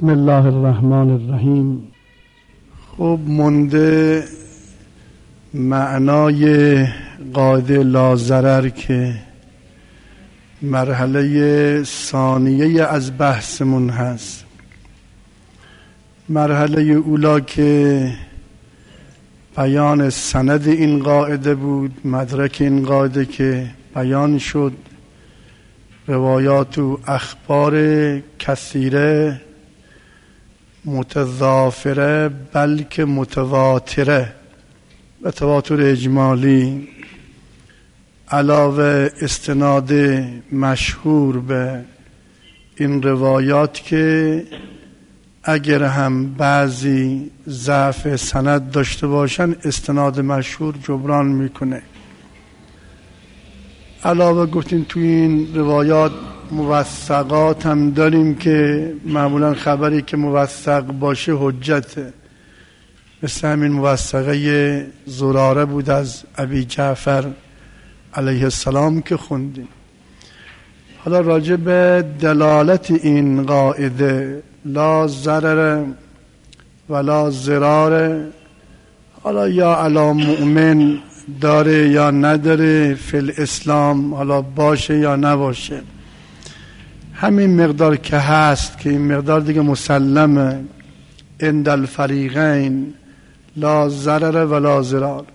بسم الله الرحمن الرحیم. خب مونده معنای قاعده لاضرر که مرحله ثانیه از بحثمون هست. مرحله اولا که بیان سند این قاعده بود، مدرک این قاعده که بیان شد، روایات و اخبار کثیره متضافره بلکه متواتره و تواتر اجمالی، علاوه استناد مشهور به این روایات که اگر هم بعضی ضعف سند داشته باشن استناد مشهور جبران میکنه. علاوه گفتیم توی این روایات موثقات هم داریم که معمولا خبری که موثق باشه حجته، مثل همین موثقه زراره بود از ابی جعفر علیه السلام که خوندیم. حالا راجع به دلالت این قاعده لا ضرر ولا ضرار، حالا یا علی مؤمن داره یا نداره، فی الاسلام حالا باشه یا نباشه، همین مقدار که هست که این مقدار دیگه مسلمه عند الفریقین، لا ضرر ولا ضرار.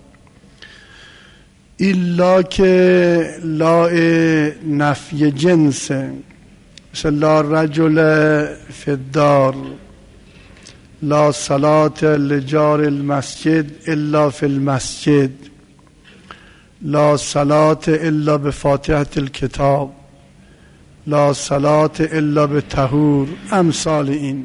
الا که لا نفی جنسه، مثل لا رجل فی الدار، لا صلاة لجار المسجد الا فی المسجد، لا صلاة الا بفاتحة الكتاب، لا صلاة الا بطهور، امثال این.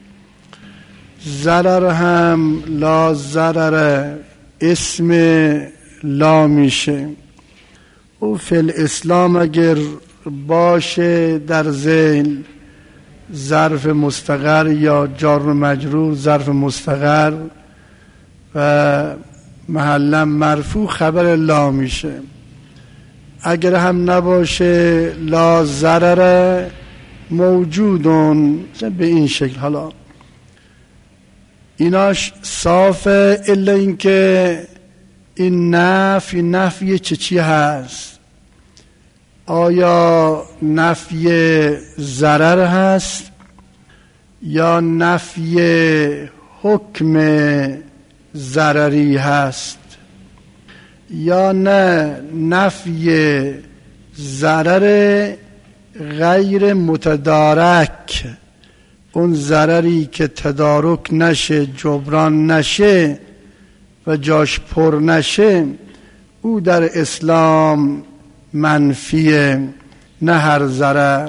ضرر هم لا ضرر اسم لا میشه و فی الاسلام اگر باشه در ذیل ظرف مستقر یا جار و مجرور ظرف مستقر و محلا مرفوع خبر لا میشه. اگر هم نباشه لا ضرر موجودون به این شکل. حالا ایناش صافه، الا اینکه این نفی چی هست؟ آیا نفی ضرر هست یا نفی حکم ضرری هست، یا نه نفی ضرر غیر متدارک، اون ضرری که تدارک نشه، جبران نشه و جاش پر نشه، او در اسلام منفیه، نه هر ضرر.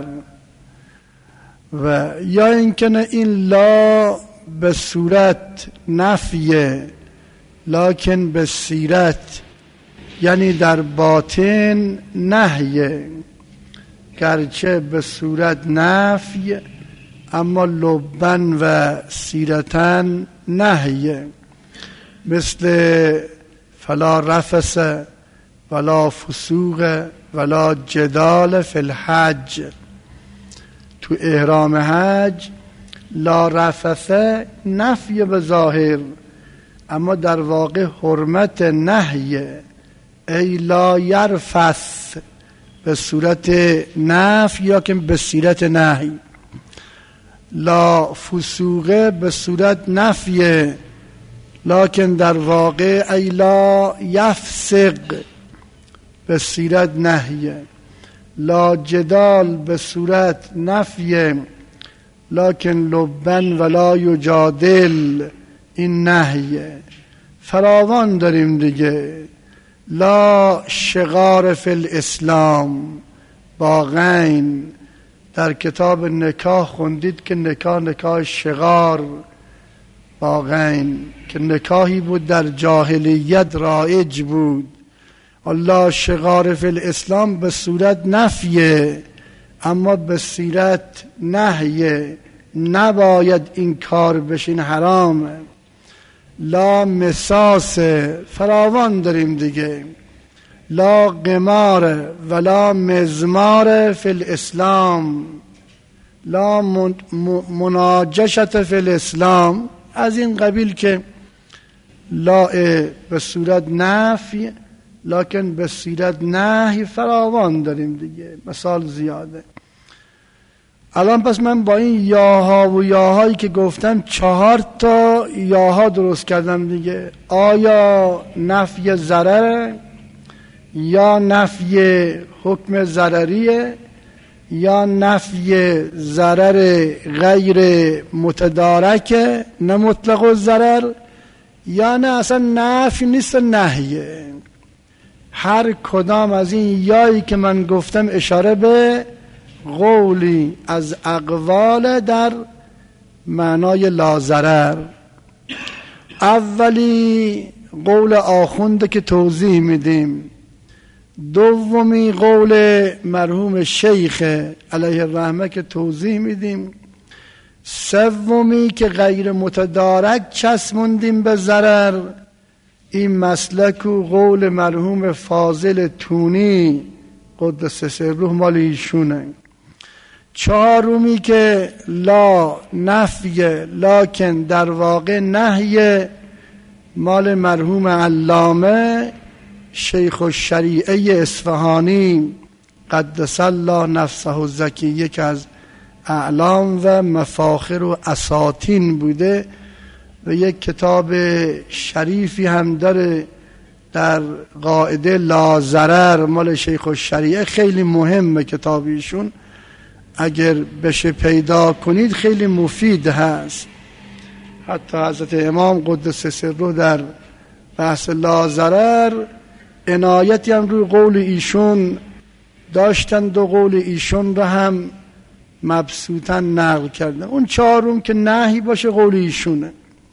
و یا اینکه نه این لا به صورت نفیه لکن به صورت، یعنی در باطن نهیه، گرچه به صورت نفی اما لبن و سیرتن نهیه، مثل فلا رفث ولا فسوق ولا جدال فی الحج. تو احرام حج لا رفث نفی به ظاهر اما در واقع حرمت نهیه، ای لا یرفث به صورت نفی یا که به صورت نهی. لا فسوق به صورت نفیه لکن در واقع ای لا یفسق به صورت نهیه. لا جدال به صورت نفیه لکن لبن ولا یجادل، این نهیه. فراوان داریم دیگه. لا شغار فی الاسلام، باغین در کتاب نکاح خوندید که نکاح شغار باغین که نکاحی بود در جاهلیت رایج بود. الله شغار فی الاسلام به صورت نفیه اما به صورت نهیه، نباید این کار بشین، حرامه. لا مساس، فراوان داریم دیگه. لا قمار ولا مزمار فی الاسلام، لا مناجشت فی الاسلام، از این قبیل که لا به صورت نفی لکن به صورت نهی فراوان داریم دیگه، مثال زیاده. الان پس من با این یاها و یاهایی که گفتم 4 تا یاها درست کردم دیگه. آیا نفی ضرر، یا نفی حکم ضرریه، یا نفی ضرر غیر متدارکه نه مطلق الضرر، یا نه اصلا نفی نیست نهیه. هر کدام از این یایی که من گفتم اشاره به قولی از اقوال در معنای لا ضرر. اولی قول آخونده که توضیح میدیم، دومی قول مرحوم شیخ علیه الرحمه که توضیح میدیم، سومی که غیر متدارک چسبوندیم به ضرر، این مسلک و قول مرحوم فاضل تونی قدس سره مال ایشونه. چهارمی که لا نفی لکن در واقع نهی، مال مرحوم علامه شیخ الشریعه اصفهانی قدس الله نفسه الزکیه که از اعلام و مفاخر و اساطین بوده و یک کتاب شریفی هم داره در قاعده لا ضرر مال شیخ الشریعه، خیلی مهمه کتابیشون، اگر بشه پیدا کنید خیلی مفید هست. حتی حضرت امام قدس سره در بحث لا ضرر عنایتی هم روی قول ایشون داشتند و قول ایشون را هم مبسوطا نقل کردن. اون چهارم که نهی باشه قول ایشونه.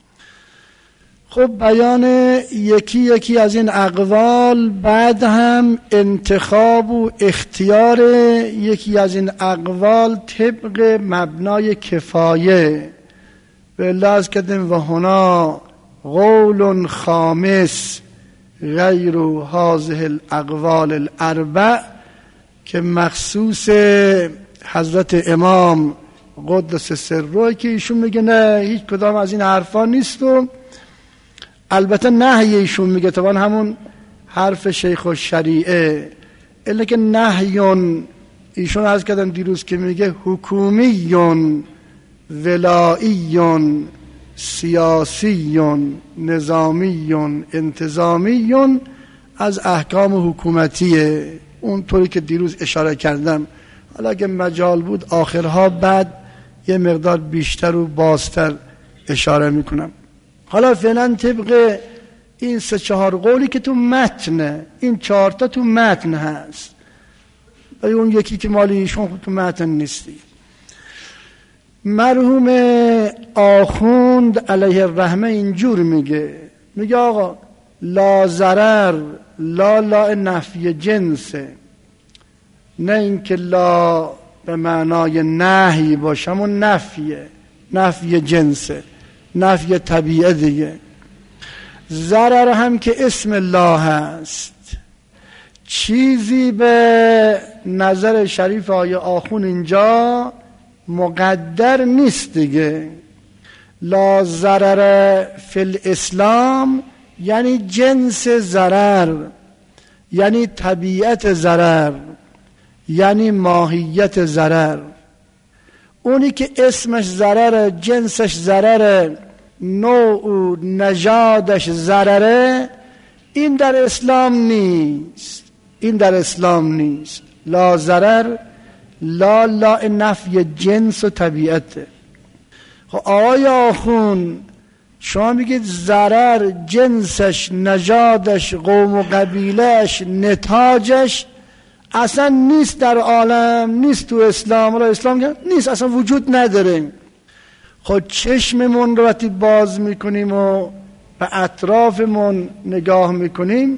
خب بیان یکی یکی از این اقوال، بعد هم انتخاب و اختیار یکی از این اقوال طبق مبنای کفایه. به لحاظ کردیم و هنا قول خامس غیر هذه الاقوال الاربع که مخصوص حضرت امام قدس سره که ایشون میگه نه هیچ کدام از این حرفا نیست و البته نهی ایشون میگه طبعا همون حرف شیخ الشریعه، الا که نهیون ایشون عرض کردن دیروز که میگه حکومیون ولاییون سیاسیون نظامیون انتظامیون از احکام حکومتیه، اون طوری که دیروز اشاره کردم. حالا اگه مجال بود آخرها بعد یه مقدار بیشتر و بازتر اشاره میکنم. حالا فعلا طبق این 3-4 قولی که تو متنه، این 4 تا تو متن هست و اون یکی که مالی ایشون تو متن نیستی. مرحوم آخوند علیه الرحمه اینجور میگه آقا لا ضرر لا نفی جنسه، نه اینکه لا به معنای نهی باشه، همون نفی جنسه، نفی طبیعه دیگه. ضرر هم که اسم الله هست، چیزی به نظر شریف آیه آخون اینجا مقدر نیست دیگه. لا ضرر فی الاسلام یعنی جنس ضرر، یعنی طبیعت ضرر، یعنی ماهیت ضرر. اونی که اسمش ضرر، جنسش ضرر، نوع نژادش ضرره، این در اسلام نیست. لا ضرر لا نفی جنس و طبیعته. خب آقای آخون شما میگید ضرر جنسش، نژادش، قوم و قبیلهش، نتاجش اصلا نیست در عالم، نیست تو اسلام. را اسلام نیست، اصلا وجود نداره. خود چشممون رو وقتی باز میکنیم و به اطرافمون نگاه میکنیم،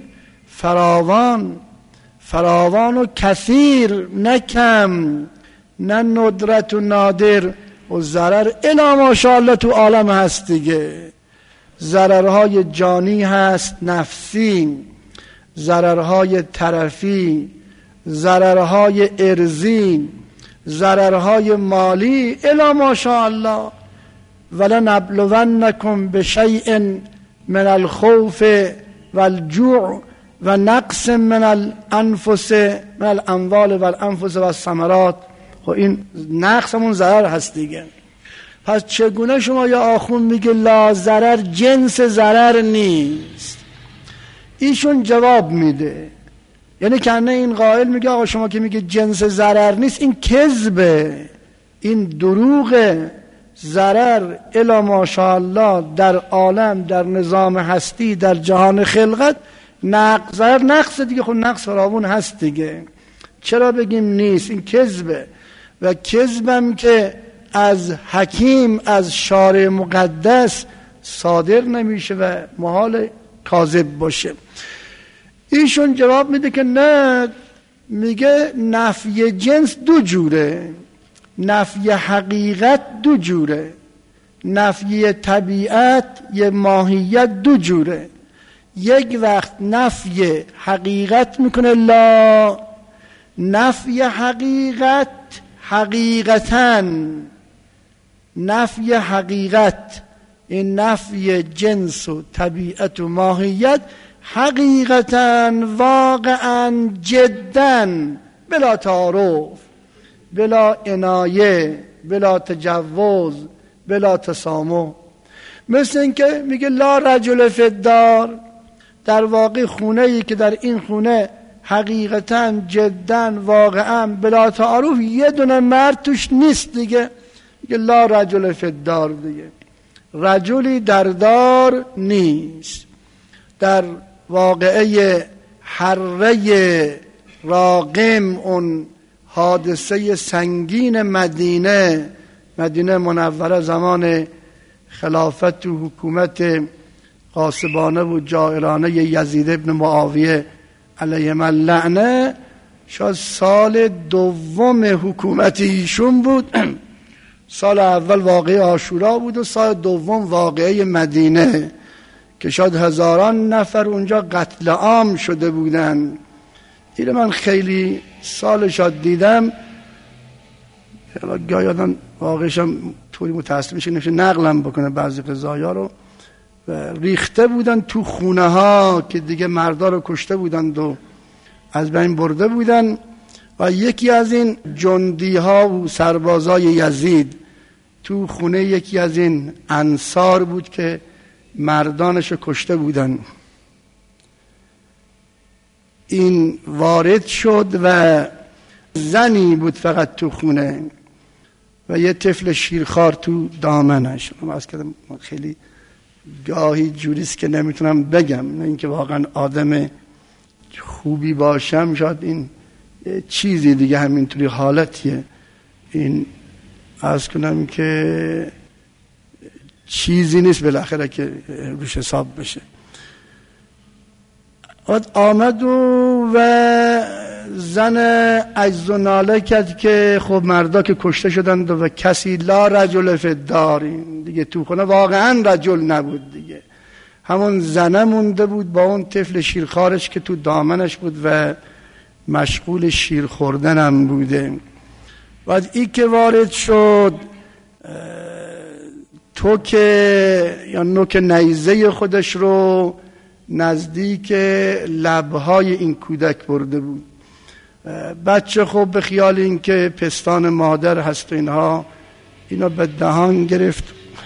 فراوان و کثیر، نه کم نه ندرت و نادر و ضرر الا ماشاءالله تو عالم هست دیگه. ضررهای جانی هست، نفسی، ضررهای طرفی، ضررهای ارضی، ضررهای مالی الا ماشاءالله، ولنبلونکم بشیء من الخوف والجوع و نقص من الاموال والانفس والثمرات. خب این نقص همون ضرر هست دیگه. پس چگونه شما یا آخون میگه لا ضرر جنس ضرر نیست؟ ایشون جواب میده، یعنی کنه این قائل میگه آقا شما که میگه جنس ضرر نیست این کذبه، این دروغه. ضرر الا ماشاءالله در عالم، در نظام هستی، در جهان خلقت ضرر نقص دیگه. خب نقص فراوون هست دیگه، چرا بگیم نیست؟ این کذبه. و کذبم که از حکیم، از شارع مقدس صادر نمیشه و محال کاذب باشه. ایشون جواب میده که نه، میگه نفی جنس دو جوره، نفی حقیقت دو جوره، نفی طبیعت یه ماهیت دو جوره. یک وقت نفی حقیقت میکنه لا، نفی حقیقت حقیقتاً، نفی حقیقت، این نفی جنس و طبیعت و ماهیت حقیقتاً واقعاً جداً بلا تعارف، بلا عنایه، بلا تجوز، بلا تسامح. مثل این که میگه لا رجل فی الدار، در واقع خونه ای که در این خونه حقیقتاً جداً واقعاً بلا تعارف یه دونه مرد توش نیست دیگه، میگه لا رجل فی الدار دیگه، رجلی در دار نیست. در واقعه حره راقم، اون حادثه سنگین مدینه منوره زمان خلافت و حکومت غاصبانه و جائرانه یزید ابن معاویه علیهم اللعنه، شاید سال دوم حکومت ایشون بود. سال اول واقعه عاشورا بود و سال دوم واقعه مدینه که شاید هزاران نفر اونجا قتل عام شده بودن. این من خیلی سال شاید دیدم، گاهی آدم واقعشم طوری متاسف میشه نمیشه نقلم بکنه بعضی قضایا رو. و ریخته بودن تو خونه ها که دیگه مردا رو کشته بودند و از بین برده بودن. و یکی از این جندی ها و سربازای یزید تو خونه یکی از این انصار بود که مردانش رو کشته بودن. این وارد شد و زنی بود فقط تو خونه و یه طفل شیرخوار تو دامنش. از که خیلی گاهی جوریست که نمیتونم بگم، نه اینکه واقعا آدم خوبی باشم، شاید این چیزی دیگه همینطوری حالتیه. این عرض کنم که چیزی نیست بالاخره که روش حساب بشه. آمد و زن عجز و ناله کرد که خب مردا که کشته شدند و کسی لا رجل فی الدار، دیگه تو خونه واقعا رجل نبود دیگه، همون زنه مونده بود با اون طفل شیرخوارش که تو دامنش بود و مشغول شیر خوردن هم بوده. و این که وارد شد تو که یا نوک نیزه خودش رو نزدیک لبهای این کودک برده بود. بچه خب به خیال این که پستان مادر هست و اینا به دهان گرفت،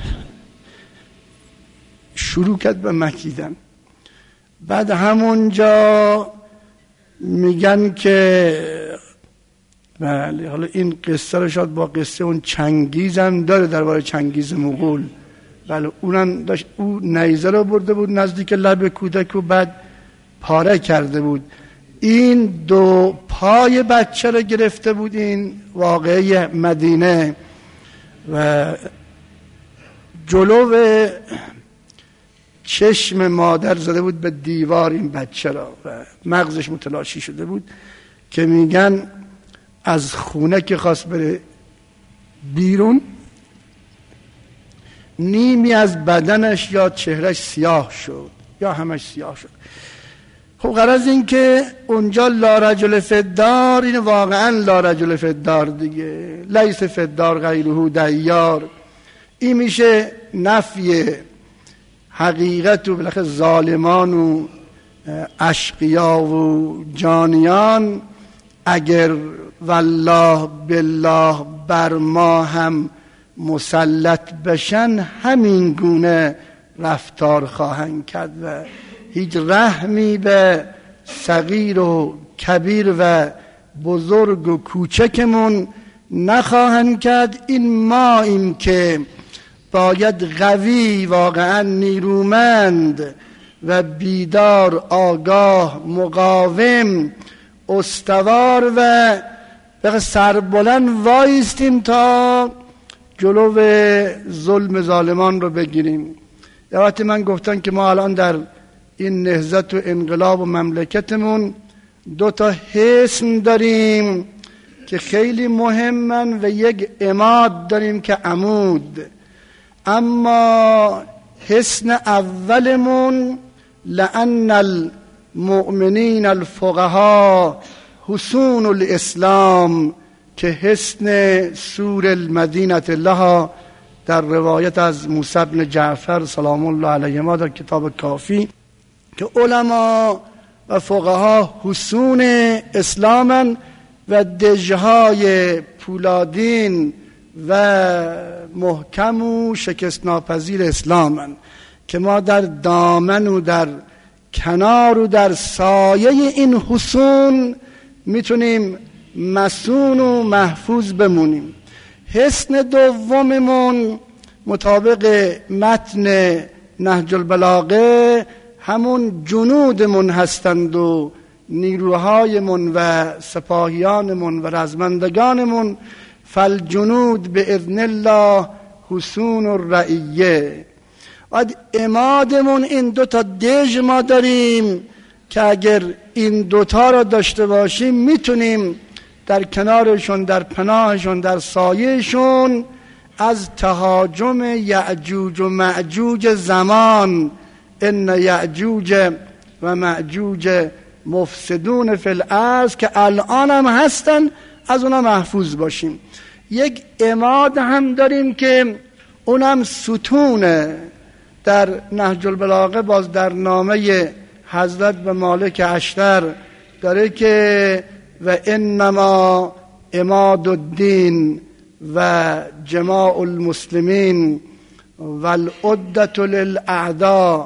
شروع کرد به مکیدن. بعد همونجا میگن که بله، حالا این قصه رو شاید با قصه اون چنگیز هم داره درباره چنگیز مغول. بله اونم داشت، اون نیزه رو برده بود نزدیک لب کودک و بعد پاره کرده بود. این دو پای بچه رو گرفته بود. این واقعه مدینه و جلو چشم مادر زده بود به دیوار این بچه را و مغزش متلاشی شده بود که میگن از خونه که خواست بره بیرون نیمی از بدنش یا چهرش سیاه شد یا همش سیاه شد. خب غرض این که اونجا لا رجل فی الدار، این واقعا لا رجل فی الدار دیگه، لیس فی الدار غیره دیار. این میشه نفی حقیقت و بالاخره ظالمان و اشقیا و جانیان اگر والله بالله بر ما هم مسلط بشن همین گونه رفتار خواهند کرد و هیچ رحمی به صغیر و کبیر و بزرگ و کوچکمون نخواهند کرد. این ما این که باید قوی، واقعا نیرومند و بیدار، آگاه، مقاوم، استوار و سربلند وایستیم تا جلو ظلم ظالمان رو بگیریم. یه وقتی من گفتم که ما الان در این نهضت و انقلاب و مملکتمون 2 حصن داریم که خیلی مهمن و یک عماد داریم که عمود. اما حصن اولمون لأن المؤمنین الفقهاء حصون الاسلام که حصن سور المدینه لها در روایت از موسی بن جعفر سلام الله علیهما در کتاب کافی که علما و فقها حصون اسلامن و دژهای پولادین و محکم و شکست ناپذیر اسلامن که ما در دامن و در کنار و در سایه این حصون میتونیم مصون و محفوظ بمونیم. حصن دوممون مطابق متن نهج البلاغه همون جنودمون هستند و نیروهایمون و سپاهیانمون و رزمندگانمون. فالجنود باذن الله حصون الرعیه. بعد عمادمون این 2 دژ ما داریم که اگر این 2 را داشته باشیم میتونیم در کنارشون، در پناهشون، در سایهشون از تهاجم یعجوج و معجوج زمان، ان یعجوج و معجوج مفسدون فی الارض که الان هم هستن، از اونا محفوظ باشیم. یک عماد هم داریم که اونم ستونه. در نهج البلاغه باز در نامه حضرت به مالک اشتر داره که و انما عماد الدین و جماع المسلمین و العدة للاعداء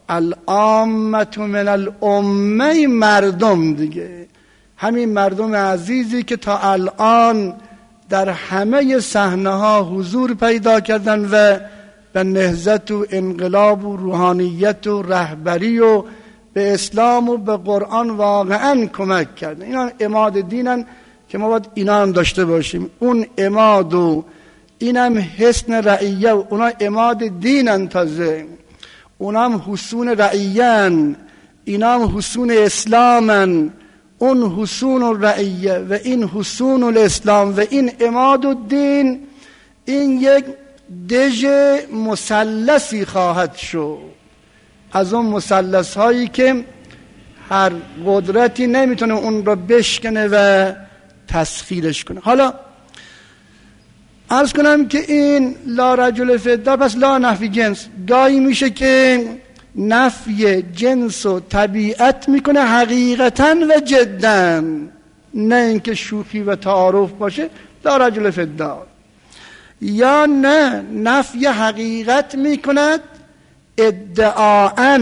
العامة من الامه، مردم دیگه، همین مردم عزیزی که تا الان در همه صحنه ها حضور پیدا کردن و به نهضت و انقلاب و روحانیت و رهبری و به اسلام و به قرآن واقعا کمک کردن. اینا عماد دینن که ما باید اینا هم داشته باشیم. اون عماد و اینم حصن رعیه و اونا عماد دینن، تازه اونا هم حصون رعیه‌ن، اینا هم حصون اسلامن. اون حصون الرعیه و این حصون الاسلام و این عماد الدین، این یک دژ مثلثی خواهد شد از اون مثلث هایی که هر قدرتی نمیتونه اون رو بشکنه و تسخیرش کنه. حالا عرض کنم که این لا رجل فی الدار پس لا نفی جنس، گاهی میشه که نفی جنس و طبیعت میکنه حقیقتا و جدا، نه اینکه شوخی و تعارف باشه لا رجل فی الدار، یا نه نفی حقیقت میکند ادعاءً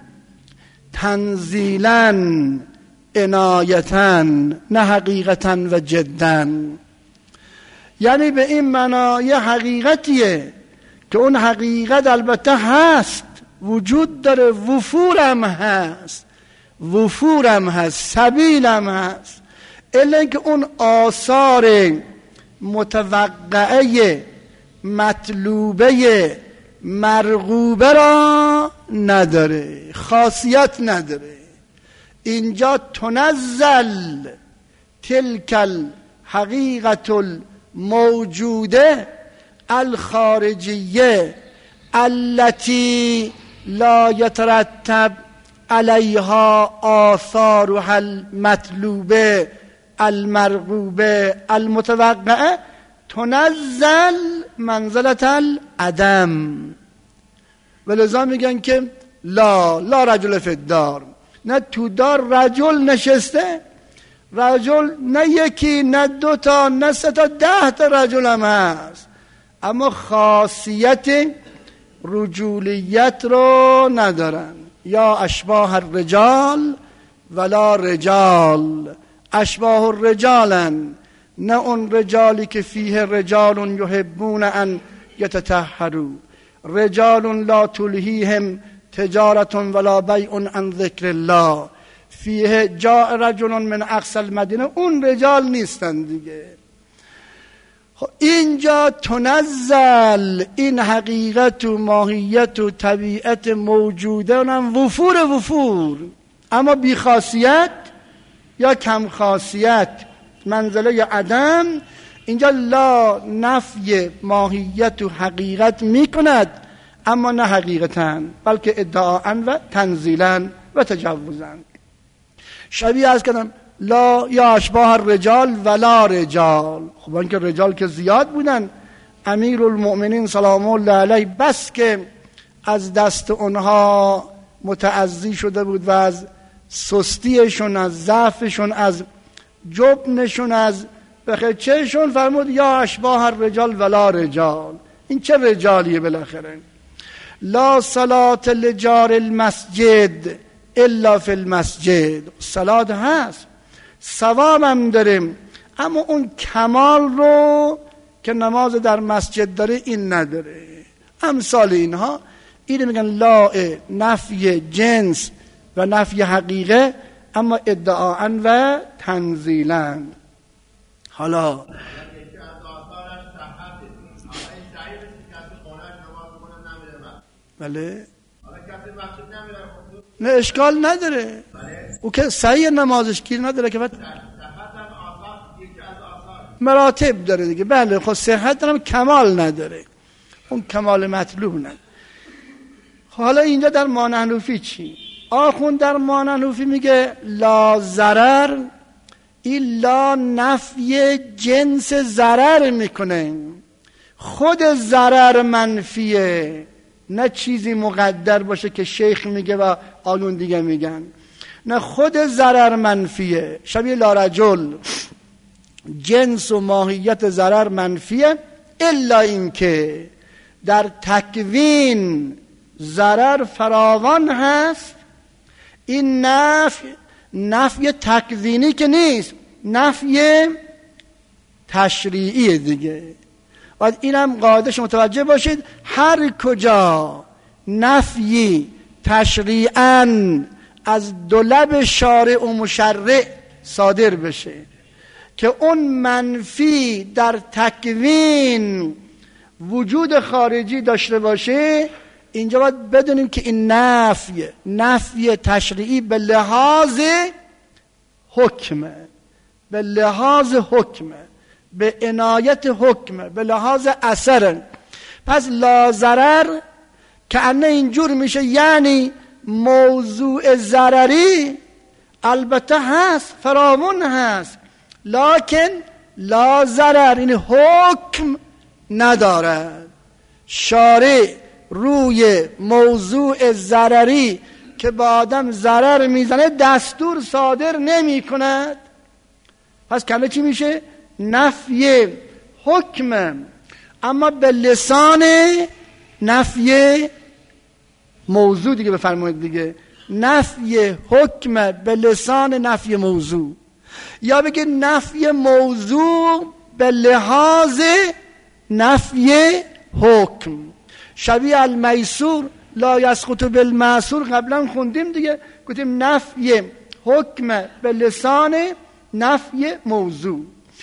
تنزیلاً عنایتاً، نه حقیقتاً و جداً. یعنی به این معنا یه حقیقتیه که اون حقیقت البته هست، وجود داره، وفورم هست، سبیلم هست، الا اینکه اون آثار متوقعه مطلوبه مرغوبه را نداره، خاصیت نداره. اینجا تنزل تلک الحقیقت الموجوده الخارجیه التي لا يترتب علیها آثارها المطلوبه المرغوبه المتوقعه تنزل منزلت العدم. ولذا میگن که لا رجل فی الدار، نه تو دار رجل نشسته، رجل نه یکی نه دوتا نه سه تا 10 تا رجل هم هست، اما خاصیت رجولیت رو ندارن. یا اشباه الرجال ولا رجال، اشباه الرجالن، نه اون رجالی که فیه رجال یحبون ان یتطهروا، رجال لا تلهیهم تجارت ولا بیع عن ذکر الله، فیه جاء رجل من اقصی المدینه، اون رجال نیستن دیگه. اینجا تنزل، این حقیقت و ماهیت و طبیعت موجوده، اونم وفور، اما بی خاصیت یا کم خاصیت، منزله یا عدم. اینجا لا نفی ماهیت و حقیقت میکند، اما نه حقیقتاً، بلکه ادعاءً و تنزیلاً و تجوزاً. شبیه از کردم لا یا اشباه الرجال ولا رجال. خب اینکه رجال که زیاد بودن، امیر المؤمنین سلام الله علیه بس که از دست اونها متعزی شده بود و از سستیشون، از ضعفشون، از جبنشون، از بخچهشون، فرمود یا اشباه الرجال ولا رجال. این چه رجالیه بالاخره؟ لا صلاة لجار المسجد الا فی المسجد. صلات هست، ثواب هم داریم، اما اون کمال رو که نماز در مسجد داره این نداره. امثال اینها اینو میگن لا نفی جنس و نفی حقیقه، اما ادعاءً و تنزیلاً. حالا بله نه اشکال نداره، او که صحیح نمازش گیر نداره که بعد مراتب داره دیگه. بله خب صحت هم کمال نداره، اون کمال مطلوب نداره. حالا اینجا در مانحنوفی چی؟ آخوند در مانحنوفی میگه لا ضرر، این لا نفی جنس ضرر میکنه، خود ضرر منفیه، نه چیزی مقدر باشه که شیخ میگه و آیون دیگه میگن، نه خود ضرر منفیه. شبیه لا رجل، جنس و ماهیت ضرر منفیه، الا این که در تکوین ضرر فراوان هست. این نفی تکوینی که نیست، نفی تشریعی دیگه. و اینم قاعده‌اش متوجه باشید، هر کجا نفی تشریعاً از دو لب شارع و مشرع صادر بشه که اون منفی در تکوین وجود خارجی داشته باشه، اینجا باید بدونیم که این نفی تشریعی به لحاظ حکمه، به لحاظ حکمه، به عنایت حکمه، به لحاظ اثره. پس لا ضرر کأنه اینجور میشه، یعنی موضوع ضرری البته هست، فراوان هست، لکن لا ضرر این حکم ندارد. شارع روی موضوع ضرری که به آدم ضرر میزنه دستور صادر نمی کند. پس کمه چی میشه؟ نفی حکم، اما به لسان نفی موضوع دیگه. بفرمایید دیگه، نفی حکم به لسان نفی موضوع، یا بگه نفی موضوع به لحاظ نفی حکم. شبیه المیسور لا یسقط بالمعسور، قبلا خوندیم دیگه، گفتیم نفی حکم به لسان نفی موضوع.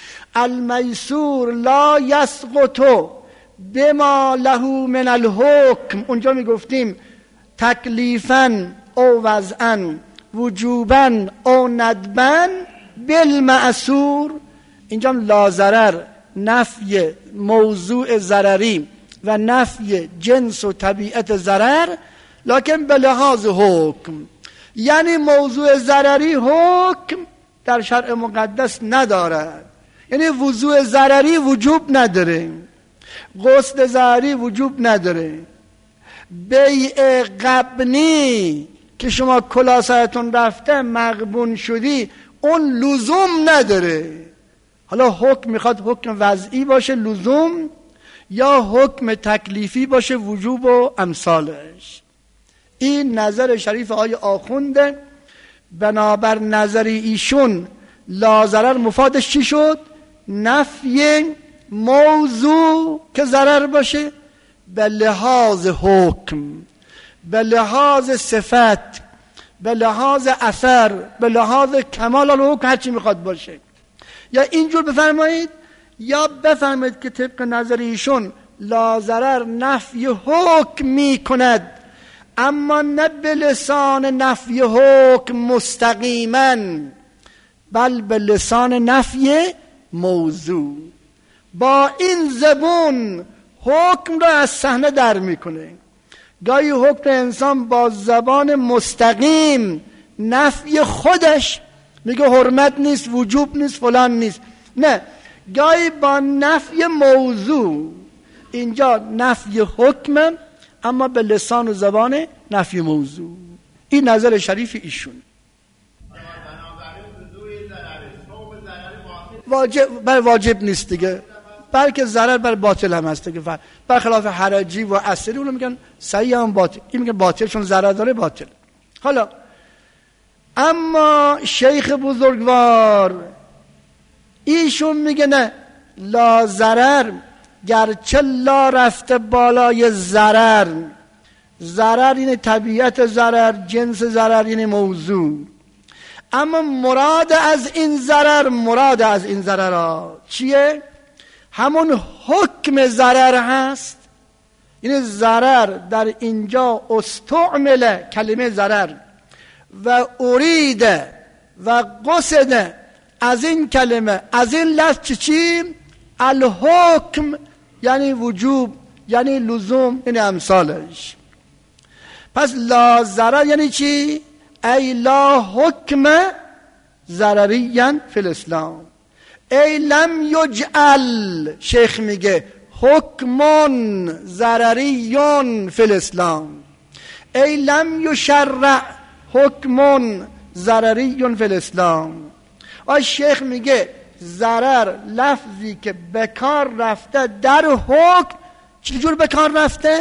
المیسور لا یسقط بما له من الحکم، اونجا میگفتیم تکلیفاً او وضعاً، وجوباً او ندباً بالمعسور. اینجا لا ضرر نفی موضوع ضرری و نفی جنس و طبیعت ضرر، لکن به لحاظ حکم. یعنی موضوع ضرری حکم در شرع مقدس ندارد. یعنی وضوء ضرری وجوب نداره، غسل ضرری وجوب نداره، بیع غبنی که شما کلاه سرتون رفته مغبون شدی اون لزوم نداره. حالا حکم میخواد حکم وضعی باشه لزوم، یا حکم تکلیفی باشه وجوب و امثالش. این نظر شریف آقای آخونده. بنابر نظر ایشون لاضرر مفادش چی شد؟ نفی موضوع که ضرر باشه به لحاظ حکم، به لحاظ صفت، به لحاظ اثر، به لحاظ کمال الحکم، هرچی میخواد باشه. یا اینجور بفرمایید یا بفرمایید که طبق نظر ایشون لاضرر نفی حکم میکند، اما نه به لسان نفی حکم مستقیما، بل به لسان نفی موضوع. با این زبون حکم را از صحنه در میکنه. گاهی حکم انسان با زبان مستقیم نفی خودش میگه حرمت نیست، وجوب نیست، فلان نیست، نه، گاهی با نفی موضوع. اینجا نفی حکم اما به لسان و زبان نفی موضوع. این نظر شریف ایشون. واجب نیست دیگه، بلکه ضرر بر باطل هم هست دیگه. برخلاف حرجی و عصری اونو میگن صحیح هم باطل، این میگن باطل چون ضرر داره باطل. حالا اما شیخ بزرگوار ایشون میگه نه، لا ضرر گرچه لا رفته بالای ضرر، ضرر این طبیعت ضرر، جنس ضرر این موضوع، اما مراد از این ضرر چیه؟ همون حکم ضرر هست. این ضرر در اینجا استعمل کلمه ضرر و ارید و قصد از این کلمه، از این لفظ چی؟ الحکم، یعنی وجوب، یعنی لزوم، یعنی امثالش. پس لا ضرر یعنی چی؟ ای لا حکم ضرریا فی الاسلام، ای لم یجعل، شیخ میگه حکمون ضرریون فی الاسلام، ای لم یشرع حکمون ضرریون فی الاسلام. و شیخ میگه ضرر لفظی که بکار رفته در حکم، چجور بکار رفته؟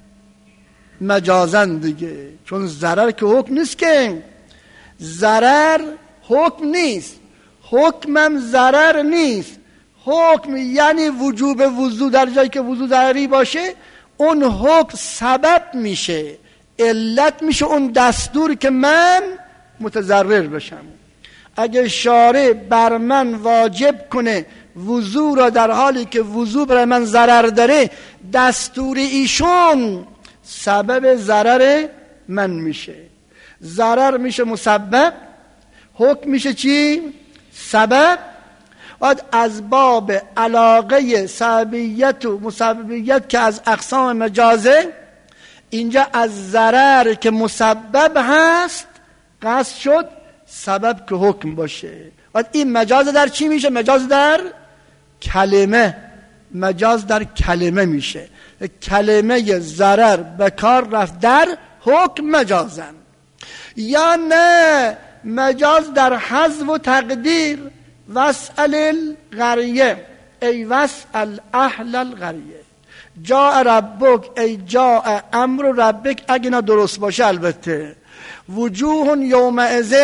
مجازن دیگه، چون ضرر که حکم نیست، که ضرر حکم نیست، حکمم ضرر نیست. حکم یعنی وجوب وضو، در جایی که وضو ضرری باشه اون حکم سبب میشه، علت میشه اون دستور که من متضرر بشم. اگه شارع بر من واجب کنه وضو را در حالی که وضو برای من ضرر داره، دستور ایشون سبب ضرر من میشه. ضرر میشه مسبب، حکم میشه چی؟ سبب. از باب علاقه سببیت و مسببیت که از اقسام مجازه، اینجا از ضرر که مسبب هست قصد شد سبب که حکم باشه. این مجاز در چی میشه؟ مجاز در کلمه، مجاز در کلمه میشه. کلمه ضرر به کار رفت در حکم مجازن، یا نه مجاز در حذف و تقدیر. واسأل القریه ای واسأل اهل القریه، جاء ربک ای جاء امر ربک، اگه اینا درست باشه البته. وجوه یومئذ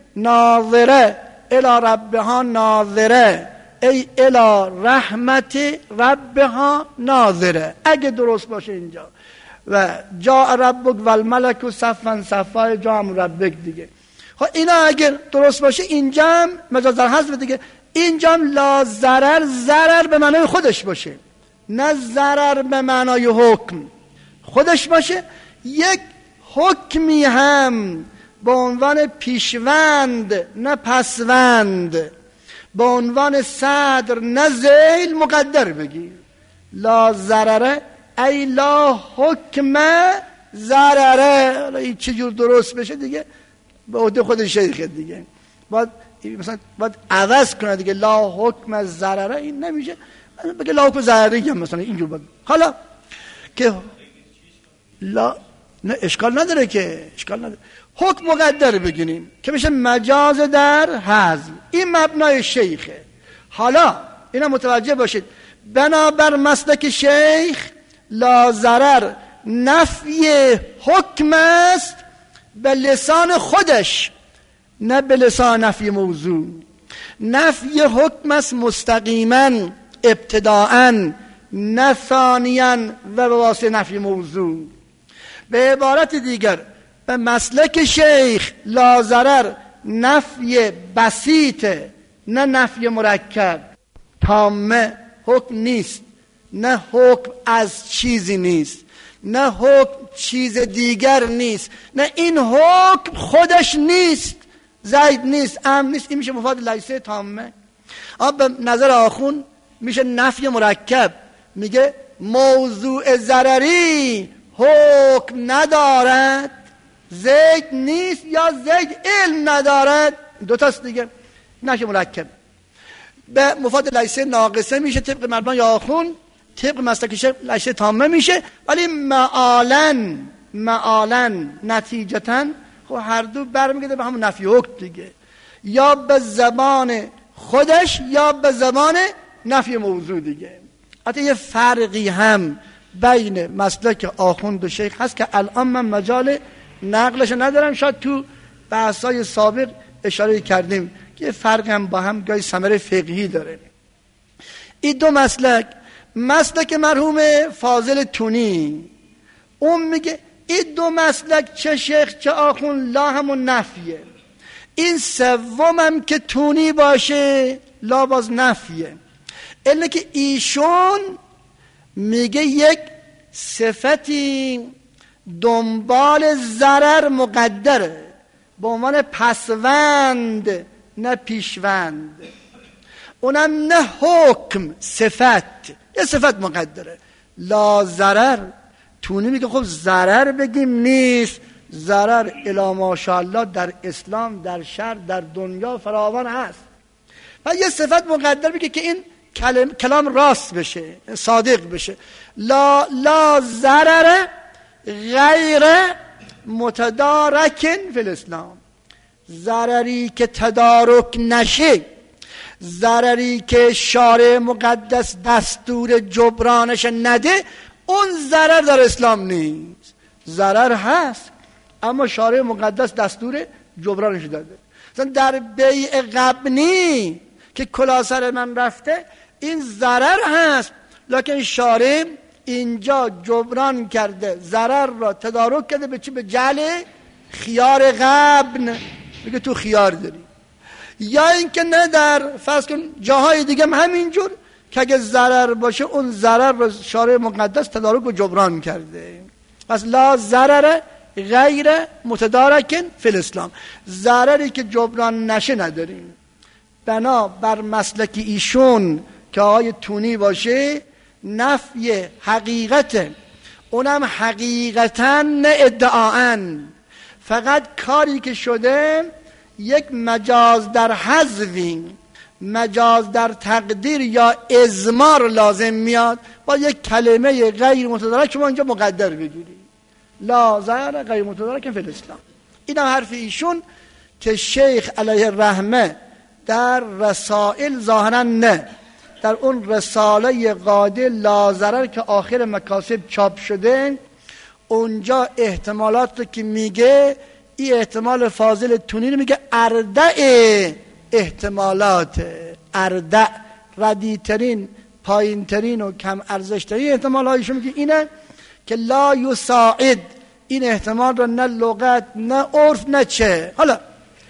ناظره الی ربها ناظره ای الی رحمت ربها ناظره، اگه درست باشه اینجا. و جاء ربک و الملک صفا صفا، جاء امر ربک دیگه. اینا اگر درست باشه اینجا هم مجاز در حذف دیگه. اینجا هم لا ضرر، ضرر به معنای خودش باشه، نه ضرر به معنای حکم خودش باشه. یک حکمی هم به عنوان پیشوند نه پسوند، به عنوان صدر نه ذیل مقدر بگیر. لا ضرره ای لا حکم ضرره. این چجور درست بشه دیگه به عهده خود شیخ دیگه، باید مثلا باید عوض کنه دیگه. لا حکم ضرره این نمیشه، بگه لا حکم ضرری هم مثلا اینجور بگه. حالا که لا نه اشکال نداره، که اشکال نداره حکم مقدر بگیریم که میشه مجاز در حذف، این مبنای شیخه. حالا اینا متوجه باشید، بنابر مسلک شیخ لا ضرر نفی حکم است به لسان خودش، نه به لسان نفی موضوع. نفی حکم است مستقیما ابتداءً، نه ثانیاً و به واسطه نفی موضوع. به عبارت دیگر به مسلک شیخ لا ضرر نفی بسیطه، نه نفی مرکب. تامه حکم نیست، نه حکم از چیزی نیست، نه حکم چیز دیگر نیست، نه این حکم خودش نیست، زید نیست، امر نیست. این میشه مفاد لیسه تامه. اما به نظر آخون میشه نفی مرکب. میگه موضوع ضرری حکم ندارد، زید نیست، یا زید علم ندارد، دوتاست دیگه، نفی مرکب. به مفاد لیسه ناقصه میشه طبق مردمان یا آخون، طبق مسلک شیخ لیسه تامه میشه. ولی معالن نتیجتاً خب هر دو برمیگرده به همون نفی حکم دیگه، یا به زبان خودش یا به زبان نفی موضوع دیگه. حتی یه فرقی هم بین مسلک آخوند و شیخ هست که الان من مجال نقلش ندارم، شاید تو بحثای سابق اشاره کردیم که یه فرق هم با هم گاهی ثمره فقهی داره. این دو مسلک مرحوم فاضل تونی، اون میگه این دو مسلک چه شیخ چه آخوند لا همون نفیه. این سوم هم که تونی باشه لا باز نفیه. اینه که ایشون میگه یک صفتی دنبال ضرر مقدره به عنوان پسوند نه پیشوند، اونم نه حکم، صفت، یه صفت مقدره لا ضرر. تونی میگه خب ضرر بگیم نیست، ضرر الا ماشاءالله در اسلام در شرع در دنیا فراوان هست، و یه صفت مقدر بگه که این کلام راست بشه، صادق بشه. لا ضرر غیر متدارک فی الاسلام، ضرری که تدارک نشه، ضرری که شارع مقدس دستور جبرانش نده، اون ضرر در اسلام نیست. ضرر هست اما شارع مقدس دستور جبرانش داده. مثلا در بیع غبنی که کلاه سر من رفته، این ضرر هست، لکن شارع اینجا جبران کرده، ضرر را تدارک کرده به چی؟ به جعل خیار غبن، بگه تو خیار داری. یا اینکه نه در فرض کن جاهای دیگه هم همینجور که اگه ضرر باشه اون ضرر را شارع مقدس تدارک و جبران کرده. پس لا ضرر غیر متدارک فی الاسلام، ضرری که جبران نشه نداریم. بنا بر مسلک ایشون که آقای تونی باشه نفی حقیقت، اونم حقیقتاً نه ادعاءً، فقط کاری که شده یک مجاز در حذفی، مجاز در تقدیر یا اضمار لازم میاد، با یک کلمه غیر متدارک شما اینجا مقدر بگیری لا ضرر غیر متدارک فی الاسلام. این هم حرف ایشون که شیخ علیه الرحمه در رسائل ظاهرا نه، در اون رساله قاده لا ضرر که آخر مکاسب چاپ شده، اونجا احتمالات رو که میگه، این احتمال فاضل تونی رو میگه اردع احتمالات، اردع ردیترین پایینترین و کم ارزشترین احتمال هایشون میگه اینه که لا یساعد، این احتمال رو نه لغت نه عرف نه چه. حالا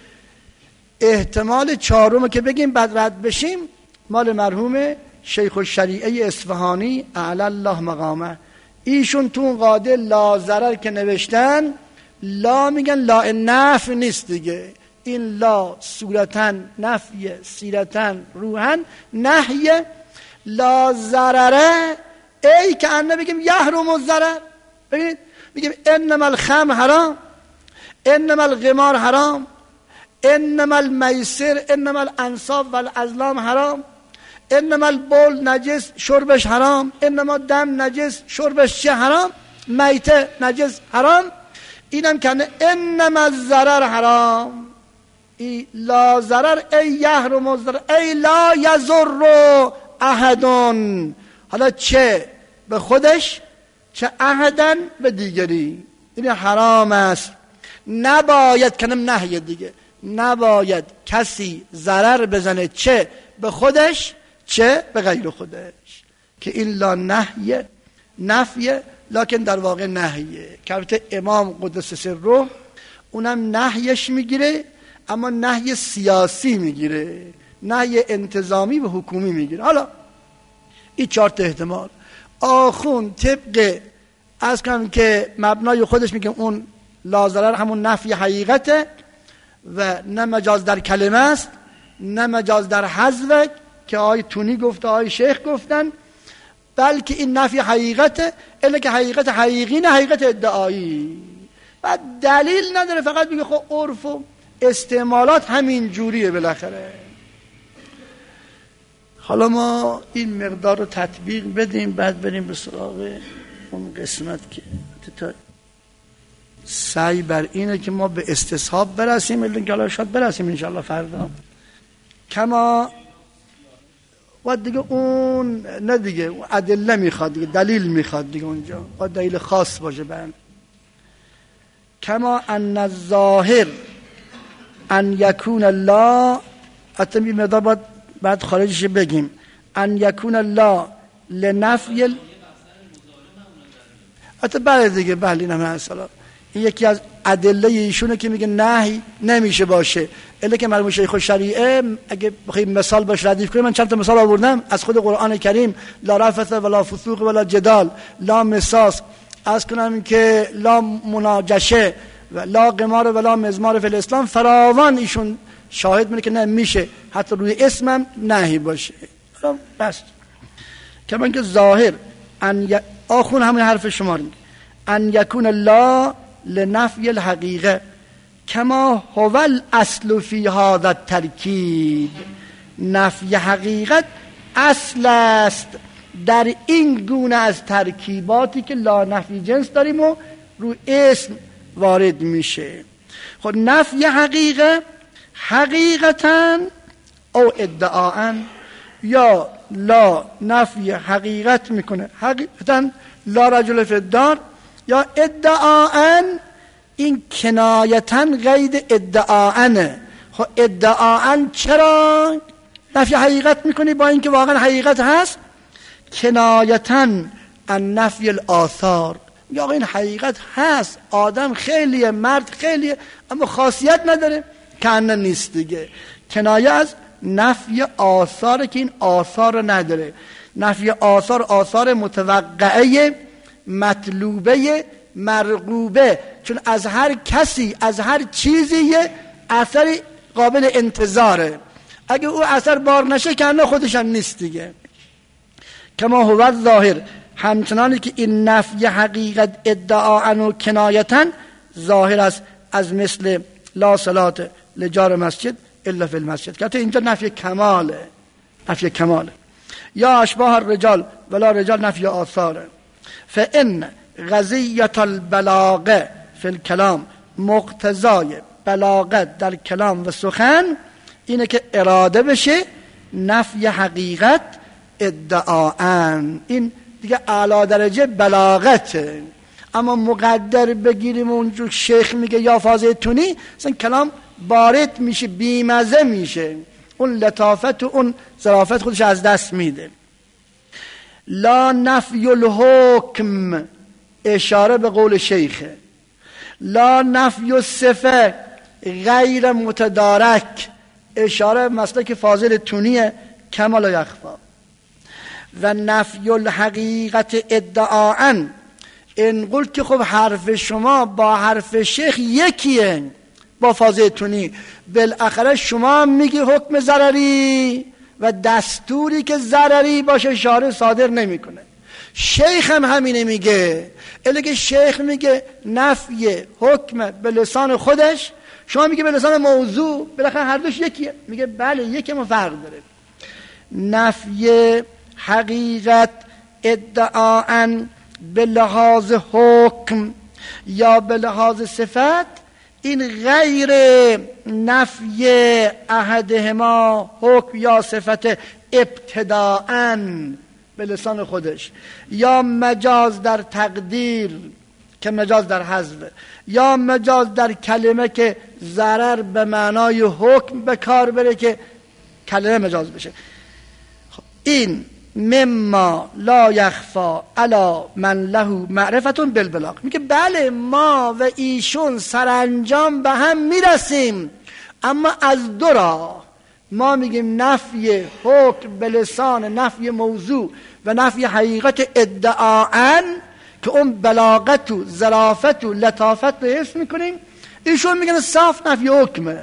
احتمال چهارم که بگیم بعد رد بشیم، مال مرحوم شیخ الشریعه اصفهانی اعلی الله مقامه. ایشون تو قاده لا ضرر که نوشتن، لا میگن لا نفی نیست دیگه، این لا صورتاً نفیه، سیرتاً روحاً نهیه. لا ضرره ای که انه بگیم یحرم الضرر. ببینید میگیم انما الخمر حرام، انما القمار حرام، انما المیسر، انما الانصاب والازلام حرام، انما البول نجس شربش حرام، انما دم نجس شربش چه حرام، میته نجس حرام. اینم کنه انما الضرر حرام، ای لا ضرر ای یحرم الضرر ای لا یضر احدون. حالا چه به خودش چه احدن به دیگری، این حرام است. نباید کنم نهی دیگه، نباید کسی ضرر بزنه چه به خودش چه به غیر خودش، که این لا نفیه لکن در واقع نهیه. که البته امام قدس سره اونم نهیش میگیره، اما نهی سیاسی میگیره، نهی انتظامی و حکومی میگیره. حالا این 4 احتمال. آخون طبق از کنم که مبنای خودش میگه اون لازرر همون نفی حقیقته و نه مجاز در کلمه است نه مجاز در حذف که آقای تونی گفته آقای شیخ گفتن، بلکه این نفی حقیقته، الا که حقیقت حقیقی نه حقیقت ادعایی و دلیل نداره، فقط میگه خب عرف و استعمالات همین جوریه بالاخره. حالا ما این مقدار رو تطبیق بدیم، بعد بریم به سراغ اون قسمت که سعی بر اینه که ما به استصحاب برسیم، الا که حالا شاید برسیم انشاءالله فردا. کما و دیگه اون نه دیگه ادله میخواد دیگه، دلیل میخواد دیگه، اونجا با دلیل خاص باشه. بند کما ان الظاهر ان یکون الله، حتی می مقدار بعد خارجش بگیم، ان یکون الله لنفی حتی بله دیگه، بله این همه اصلا این یکی از ادله ایشونه که میگه نهی نمیشه باشه، الا که مرحوم شیخ شریعه اگه بخوایم مثال باش ردیف کنیم، من چند تا مثال آوردم از خود قرآن کریم، لا رفث ولا فسوق ولا جدال، لا مساس، از کنم که لا مناجشه و لا قمار ولا مزمار فی الاسلام، فراوان ایشون شاهد میگه که نه میشه حتی روی اسمم نهی باشه. بس که من که ظاهر ان آخون همین حرف شما رو میگه ان یکون الله لنفی الحقیقه کما هو الاصل فی هذا الترکیب. نفی حقیقت اصل است در این گونه از ترکیباتی که لا نفی جنس داریم و رو اسم وارد میشه. خب نفی حقیقه حقیقتا او ادعاء، یا لا نفی حقیقت میکنه حقیقتا لا رجل فی الدار، یا ادعاء این کنایتا قید ادعاءنه. خب ادعاء چرا نفی حقیقت میکنی با اینکه واقعا حقیقت هست؟ کنایتا ان نفی الاثار، یا این حقیقت هست، آدم خیلیه، مرد خیلیه، اما خاصیت نداره، کنه نیست دیگه. کنایه از نفی آثاره که این آثار نداره. نفی آثار آثار متوقعه، مطلوبه، مرغوبه، چون از هر کسی از هر چیزی یه اثر قابل انتظاره، اگه او اثر بار نشه کنه خودش هم نیست دیگه. کما هو ظاهر، همچنانی که این نفی حقیقت ادعاء و کنایتا ظاهر است، از مثل لا صلات لجار مسجد الا فی المسجد، که حتی اینجا نفی کماله، نفی کماله. یا اشباه الرجال ولا رجال نفی آثاره. فان قضیت البلاغه فی الکلام، مقتضای بلاغت در کلام و سخن اینه که اراده بشه نفی حقیقت ادعاءن، این دیگه اعلی درجه بلاغته. اما مقدر بگیریم اونجور شیخ میگه یا فاضل تونی، اصلا کلام بارد میشه، بیمزه میشه، اون لطافت و اون ظرافت خودش از دست میده. لا نفی الحکم، اشاره به قول شیخه. لا نفی الصفه غیر متدارک، اشاره به مسلک فاضل تونیه، کما لا یخفا. و نفی الحقیقت ادعاء، این قلت که خب حرف شما با حرف شیخ یکیه، با فاضل تونی، بالاخره شما میگی حکم ضرری و دستوری که ضرری باشه شارع صادر نمیکنه. شیخ هم همینه میگه. الا که شیخ میگه نفی حکم به لسان خودش، شما میگه به لسان موضوع، بالاخره هر دوش یکیه. میگه بله یکی، ما فرق داره. نفی حقیقت ادعاءً به لحاظ حکم یا به لحاظ صفت، این غیر نفی احدهما حکم یا صفت ابتداءً به لسان خودش، یا مجاز در تقدیر که مجاز در حذف، یا مجاز در کلمه که ضرر به معنای حکم به کار بره که کلمه مجاز بشه. این مما لا یخفا علی من له معرفت بالبلاغ. میگه بله ما و ایشون سرانجام به هم میرسیم، اما از دو راه. ما میگیم نفی حکم به لسان، نفی موضوع و نفی حقیقت ادعاءً که اون بلاغت و ظرافت و لطافت رو حفظ میکنیم. ایشون میگن صاف نفی حکمه.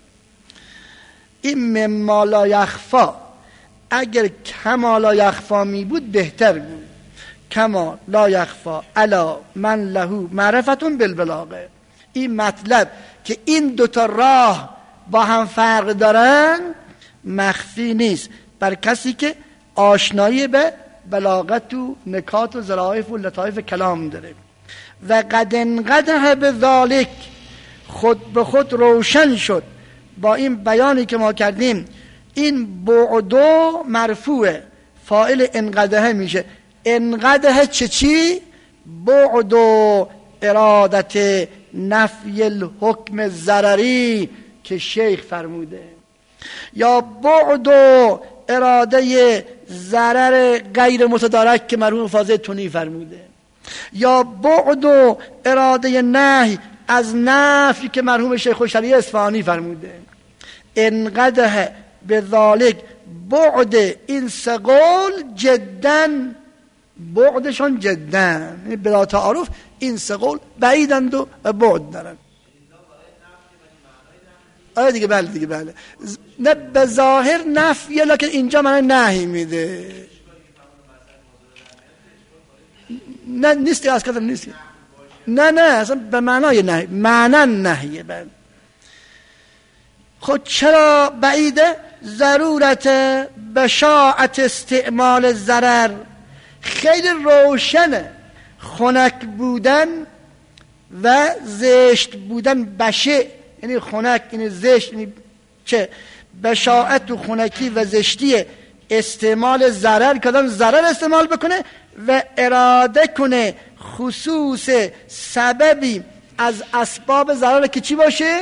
این مما لا یخفا اگر کما لا یخفا می بود بهتر بود. کما لا یخفا علی من له معرفت بالبلاغ. این مطلب که این دوتا راه با هم فرق دارن مخفی نیست بر کسی که آشنایی به بلاغت و نکات و ظرافت و لطایف کلام داره. و قد انقدح به ذالک، خود به خود روشن شد با این بیانی که ما کردیم. این بعدو مرفوعه، فاعل انقدح میشه. انقدح چی؟ بعدو ارادت نفی الحکم ضرری که شیخ فرموده، یا بعدو اراده ضرر غیر متدارک که مرحوم فاضل تونی فرموده، یا بعدو اراده نهی از نفی که مرحوم شیخ الشریعه اصفهانی فرموده. انقدح به ذالک بعد این سه قول جداً، بعدشان جداً بلا تعارف، این سه قول بعیدند و بعد دارن. آره دیگه، بله دیگه، بله. نه به ظاهر نفیه، لکن اینجا معنی نهی میده. نه نیستی از کتم نیستی. نه اصلا به معنای نهی، معنی نهیه. بله. خود چرا بعیده؟ ضرورت بشاعت استعمال ضرر. خیلی روشنه خنک بودن و زشت بودن. بشع یعنی خنک، یعنی زشت، یعنی چه؟ بشاعت و خنکی و زشتی استعمال ضرر، که آدم ضرر استعمال بکنه و اراده کنه خصوص سببی از اسباب ضرر که چی باشه؟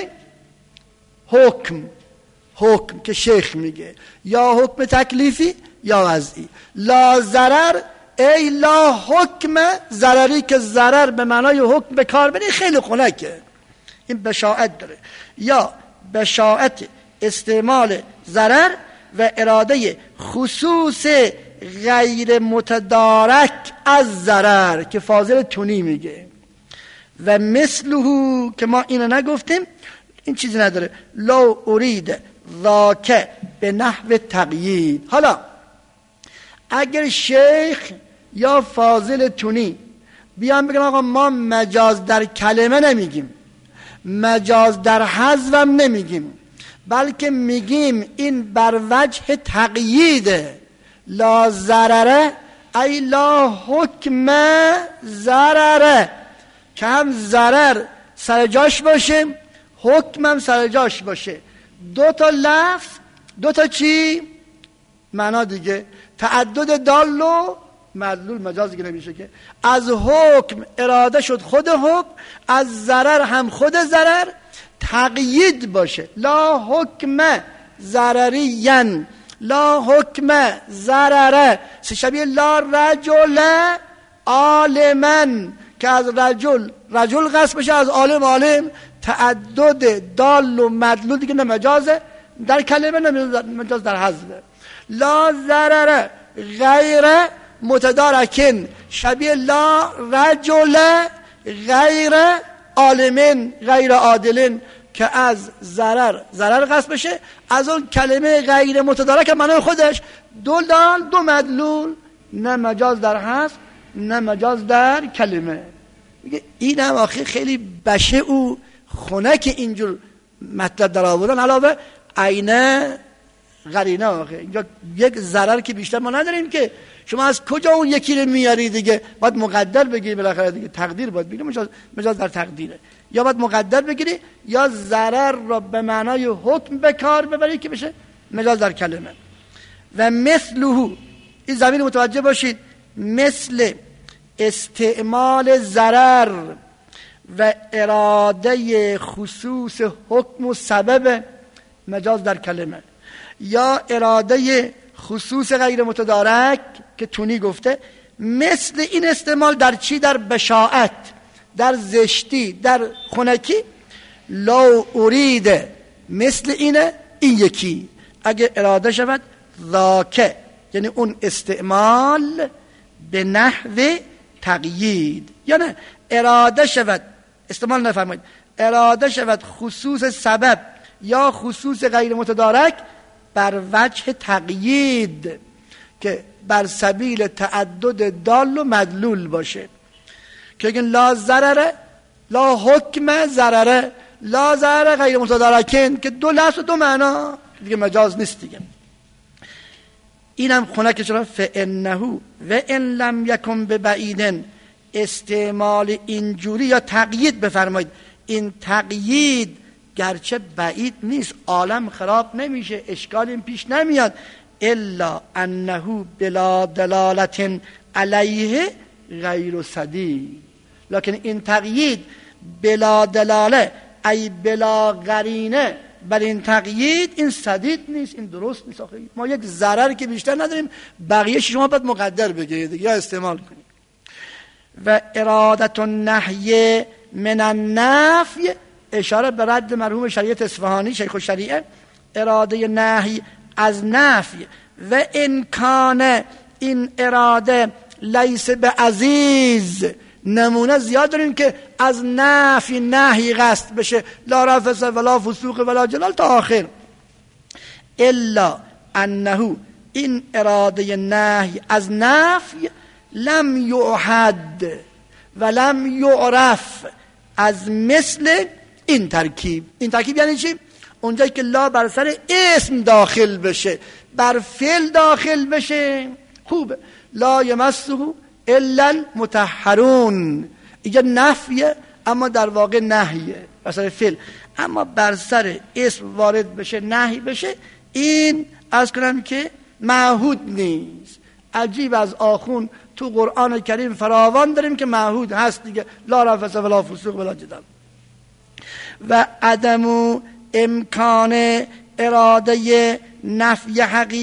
حکم که شیخ میگه، یا حکم تکلیفی یا وضعی. لا ضرر ای لا حکم ضرری، که ضرر به معنای حکم به کار بره، خیلی خنکه. این بشاعت داره. یا بشاعت استعمال ضرر و اراده خصوص غیر متدارک از ضرر که فاضل تونی میگه. و مثله که ما اینو نگفتیم، این چیزی نداره. لو ارید ذاک به نحو تقیید. حالا اگر شیخ یا فاضل تونی بیان بگن آقا ما مجاز در کلمه نمیگیم، مجاز در حذف هم نمیگیم، بلکه میگیم این بر وجه تقییده. لا ضرره ای لا حکم ضرره، که هم ضرر سر جاش باشه، حکم هم سر جاش باشه. دو تا لفظ، دو تا چی؟ معنا دیگه. تعدد دال و مدلول مجاز دیگه نمیشه که. از حکم اراده شد خود حکم، از ضرر هم خود ضرر. تقیید باشه. لا حکم ضرریًا، لا حکم ضرره. شبیه لا رجل عالمًا، که از رجل قصد بشه، از عالم. تعدد دال و مدلول دیگه نه مجازه در کلمه، نه مجاز در حذف. لا ضرر غیر متدارکن، شبیه لا رجل غیر عالمین غیر عادلین، که از ضرر قصد بشه، از اون کلمه غیر متدارک معنای خودش دو دال دو مدلول، نه مجاز در حذف نه مجاز در کلمه. میگه این هم آخه خیلی بشه و خنک اینجور مطلب در آوردن. علاوه عینه قرینه، آخه اینجا یک ضرر که بیشتر ما نداریم که شما از کجا اون یکی رو میاری دیگه؟ باید مقدر بگیری بالاخره دیگه، تقدیر باید بگیری، مجاز در تقدیره، یا باید مقدر بگیری یا ضرر را به معنای حکم به کار ببری که بشه مجاز در کلمه. و مثله، این زمین متوجه باشید، مثل استعمال ضرر و اراده خصوص حکم و سبب مجاز در کلمه، یا اراده خصوص غیر متدارک که تونی گفته، مثل این استعمال در چی؟ در بشاعت، در زشتی، در خنکی. لو ارید، مثل اینه این یکی اگه اراده شود ذاکه، یعنی اون استعمال به نحو تقیید، یا نه اراده شود، استعمال نفرمایید، اراده شود خصوص سبب یا خصوص غیر متدارک بر وجه تقیید که بر سبیل تعدد دال و مدلول باشه، که اگه لا ضرره لا حکم ضرره لا ضرر غیر متدارکین که دو لفظ و دو معنا دیگه مجاز نیست دیگه. اینم خنک چرا فانه و ان لم یکن ببعیدن، استعمال اینجوری یا تقیید بفرمایید، این تقیید گرچه بعید نیست، عالم خراب نمیشه، اشکالی پیش نمیاد، الا انه بلا دلالت علیه غیر صدیق، لکن این تقیید بلا دلاله ای بلا قرینه بر این تقیید، این صدیق نیست، این درست نیست. آخه ما یک ضرر که بیشتر نداریم، بقیه شما باید مقدر بگیرید یا استعمال کنید. و ارادت النهی من النفی، اشاره به رد مرحوم شریعت اصفهانی شیخ الشریعه، اراده نهی از نفی و امکان این اراده لیس به عزیز. نمونه زیاد داریم که از نفی نهی قصد بشه، لا رفث ولا فسوق ولا جدال تا آخر، الا انه این اراده نهی از نفی لم یعهد و لم یعرف از مثل این ترکیب. این ترکیب یعنی چی؟ اونجایی که لا بر سر اسم داخل بشه، بر فعل داخل بشه، خوبه. لا یمسه الا المطهرون، اینجا نفیه اما در واقع نهیه بر سر فعل، اما بر سر اسم وارد بشه نهی بشه، این از کنم که معهود نیست. عجیب از آخون تو قرآن کریم فراوان داریم که معهود هست دیگه، لا رفث ولا فسوق ولا جدال. و عدم امکان اراده نفی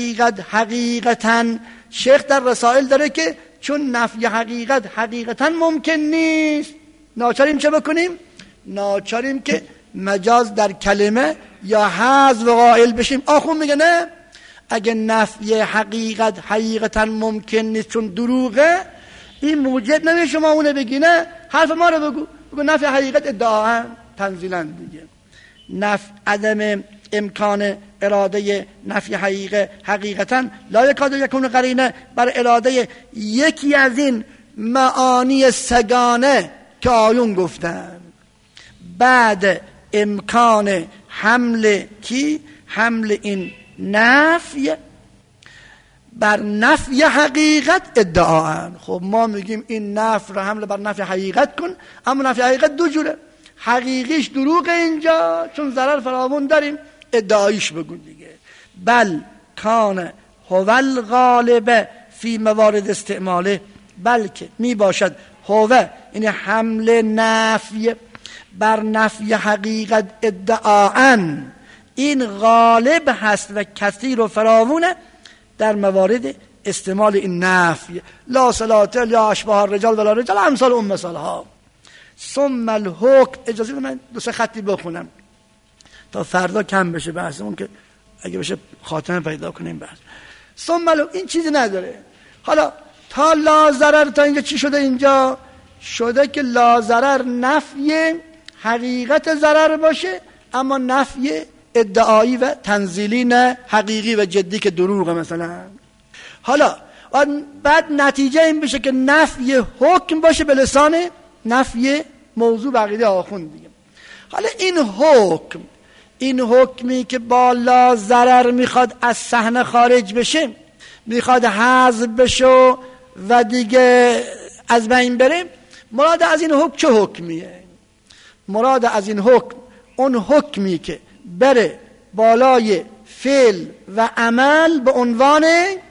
حقیقتا، شیخ در رسائل داره که چون نفی حقیقتا ممکن نیست، ناچاریم چه بکنیم؟ ناچاریم که مجاز در کلمه یا حذف قائل بشیم. آخون میگه نه، اگه نفی حقیقتا ممکن نیست چون دروغه، این موجب نمیشه شما اونه بگی، نه حرف ما رو بگو نفی حقیقت ادعا تنزیلا دیگه. عدم امکان اراده نفی حقیقتا لا یکاد یکون قرینه بر اراده یکی از این معانی سگانه که آیون گفتن. بعد امکان حمل کی؟ حمل این نفی بر نفی حقیقت ادعاً. خب ما میگیم این نفی رو حمل بر نفی حقیقت کن، اما نفی حقیقت دو جوره، حقیقیش دروغ اینجا چون ضرر فراوون داریم، ادعایش بگو دیگه. بل کان هو الغالب فی موارد استعماله، بلکه می باشد هو این حمل نفی بر نفی حقیقت ادعاً، این غالب هست و کثیر و فراوونه در موارد استعمال این نفی. لا صلاة یا اشباه الرجال ولا رجال امثال اون مثالها. ثم الحکم، اجازه من دو سه خطی بخونم تا فردا کم بشه بحثمون، که اگه بشه خاتمه پیدا کنیم بحث. ثم الحکم این چیزی نداره. حالا تا لا ضرر تا اینجا چی شده؟ اینجا شده که لا ضرر نفی حقیقت ضرر باشه، اما نفی ادعایی و تنزیلی نه حقیقی و جدی که دروغه مثلا. حالا و بعد نتیجه این بشه که نفی حکم باشه به لسان نفی موضوع بقیده آخوند دیگه. حالا این حکمی که با لا ضرر میخواد از صحنه خارج بشه، میخواد حذف بشه و دیگه از بین بره، مراد از این حکم چه حکمیه؟ مراد از این حکم اون حکمی که بره بالای فعل و عمل به عنوان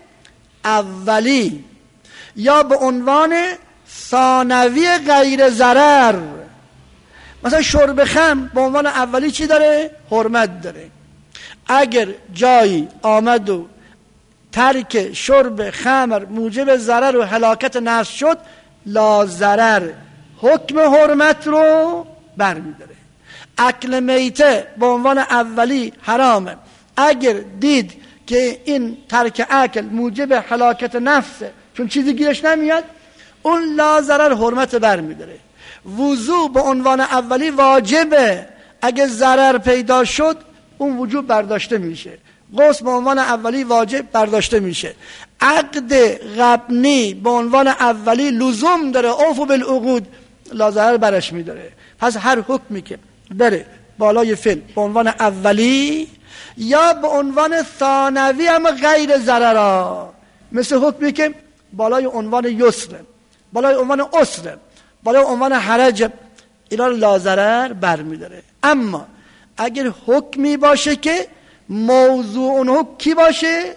اولی یا به عنوان ثانوی غیر ضرر. مثلا شرب خمر به عنوان اولی چی داره؟ حرمت داره. اگر جایی آمد و ترک شرب خمر موجب ضرر و هلاکت نفس شد، لا ضرر حکم حرمت رو برمی‌داره. اکل میته به عنوان اولی حرامه. اگر دید که این ترک اکل موجب هلاکت نفسه چون چیزی گیرش نمیاد، اون لا ضرر حرمت برمی‌داره. وضوء به عنوان اولی واجبه، اگه ضرر پیدا شد اون وجوب برداشته میشه. غسل به عنوان اولی واجب برداشته میشه. عقد غبنی به عنوان اولی لزوم داره، اوفو بالعقود، لا ضرر برش میداره. پس هر حکمی که بره بالای فعل به عنوان اولی یا به عنوان ثانوی هم غیر ضررا، مثل حکمی که بالای عنوان یسر، بالای عنوان عسر، بالای عنوان حرج، اینا لا ضرر برمیداره. اما اگر حکمی باشه که موضوع اون حکم کی باشه؟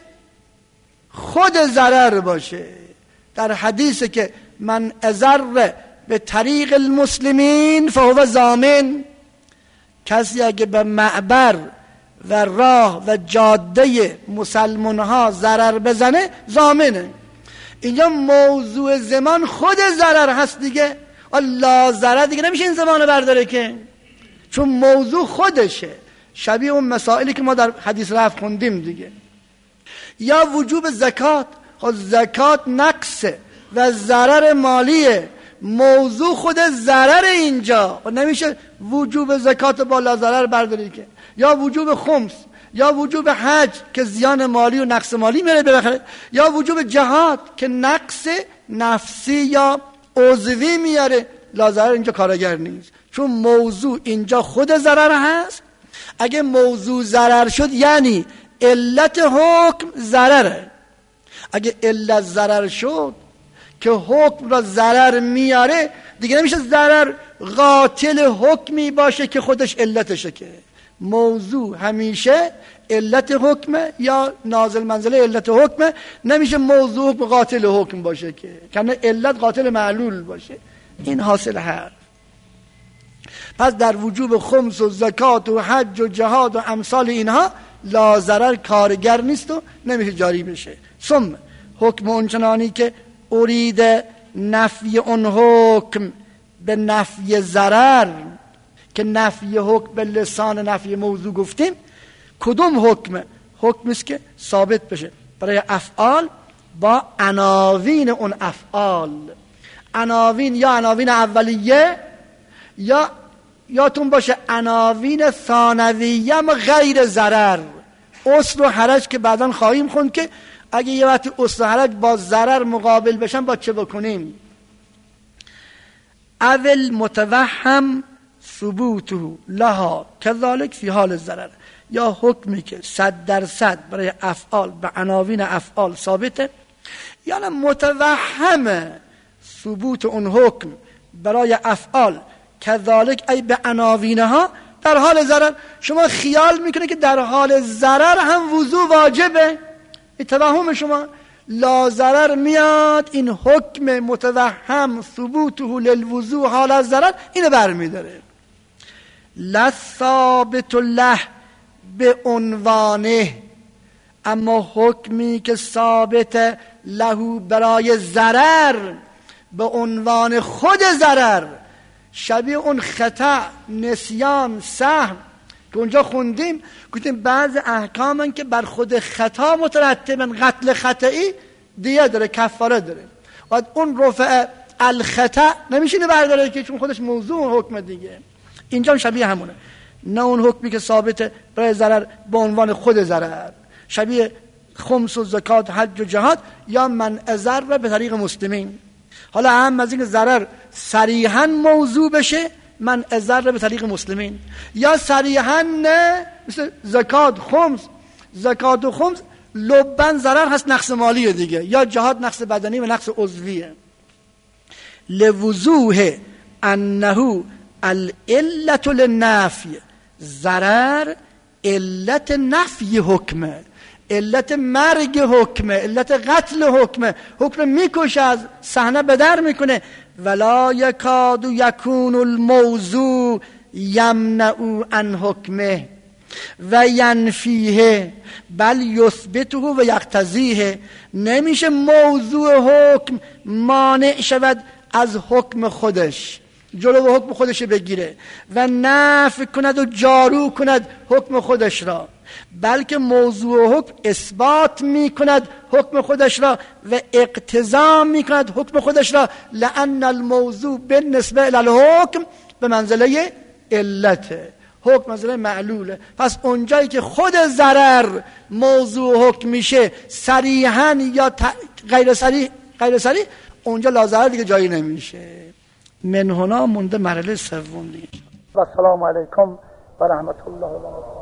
خود ضرر باشه. در حدیث که من اضر به طریق المسلمین فهو ضامن، کسی اگه به معبر و راه و جاده مسلمان ها ضرر بزنه ضامنه. اینجا موضوع زمان خود ضرر هست دیگه، لا ضرر دیگه نمیشه این زمان برداره که، چون موضوع خودشه. شبیه اون مسائلی که ما در حدیث رفت خوندیم دیگه. یا وجوب زکات، خود زکات نقصه و ضرر مالیه، موضوع خود ضرر اینجا و نمیشه وجوب زکات با لا ضرر برداری که. یا وجوب خمس، یا وجوب حج که زیان مالی و نقص مالی میره ببخره، یا وجوب جهاد که نقص نفسی یا عضوی میاره، لا ضرر اینجا کارگر نیست، چون موضوع اینجا خود ضرر هست. اگه موضوع ضرر شد یعنی علت حکم ضرره. اگه علت ضرر شد که حکم را ضرر میاره، دیگه نمیشه ضرر قاتل حکمی باشه که خودش علتشه، که موضوع همیشه علت حکمه یا نازل منزله علت حکمه، نمیشه موضوع قاتل حکم باشه که کنه علت قاتل معلول باشه. این حاصل هست. پس در وجوب خمس و زکات و حج و جهاد و امثال اینها لا ضرر کارگر نیست و نمیشه جاری بشه. ثم حکم اونچنانی که ارید نفی اون حکم به نفی ضرر، که نفی حکم به لسان نفی موضوع گفتیم، کدوم حکم؟ حکم است که ثابت بشه برای افعال با عناوین اون افعال. عناوین یا عناوین اولیه یا یادتون باشه عناوین ثانویه اما غیر ضرر. اصل و حرج که بعداً خواهیم خوند که اگه یه وقتی اصل و حرج با ضرر مقابل بشن با چه بکنیم؟ اول متوهم ثبوته لها کذالک فی حال ضرر، یا حکمی که 100% برای افعال به عناوین افعال ثابته، یا متوهم ثبوت اون حکم برای افعال کذالک ای به عناوینها در حال ضرر. شما خیال میکنه که در حال ضرر هم وضوء واجبه، این توهم شما. لا ضرر میاد، این حکم متوهم ثبوته للوضوء حال از ضرر اینو برمیداره. لثابت له به عنوانه، اما حکمی که ثابت له برای ضرر به عنوان خود ضرر، شبیه اون خطا، نسیان، سهو که اونجا خوندیم، گفتیم بعض احکامن که بر خود خطا مترتبن، قتل خطئی دیه داره، کفاره داره، و اون رفع الخطا نمیشه برداره که چون خودش موضوع حکم دیگه. اینجا شبیه همونه، نه اون حکمی که ثابت برای ضرر به عنوان خود ضرر، شبیه خمس و زکات حج و جهاد یا منع ضرر به طریق مسلمین. حالا اهم از این ضرر صریحا موضوع بشه منع ضرر به طریق مسلمین، یا صریحا نه مثل زکات خمس. زکات و خمس لبن ضرر هست، نقص مالیه دیگه، یا جهاد نقص بدنی و نقص عضویه. لوضوح انه العلت للنفی، ضرر علت نفی حکمه، علت مرگ حکمه، علت قتل حکمه، حکم میکشه، از صحنه به در میکنه. ولا یکاد یکون الموضوع یمنع عن حکمه و ینفیه بل یثبته و یقتضیه. نمیشه موضوع حکم مانع شود از حکم خودش، جلو حکم خودش بگیره و نفی کند و جارو کند حکم خودش را، بلکه موضوع حکم اثبات می کند حکم خودش را و اقتضا می کند حکم خودش را. لأن الموضوع بالنسبه الی الحکم به منزله علته، حکم منزله معلوله. پس اونجایی که خود ضرر موضوع حکم میشه صریحا یا غیر صریح اونجا لا ضرر دیگه جایی نمیشه. من هنا مونده مرحله سوم دیگه. و السلام علیکم و رحمت الله و برکاته.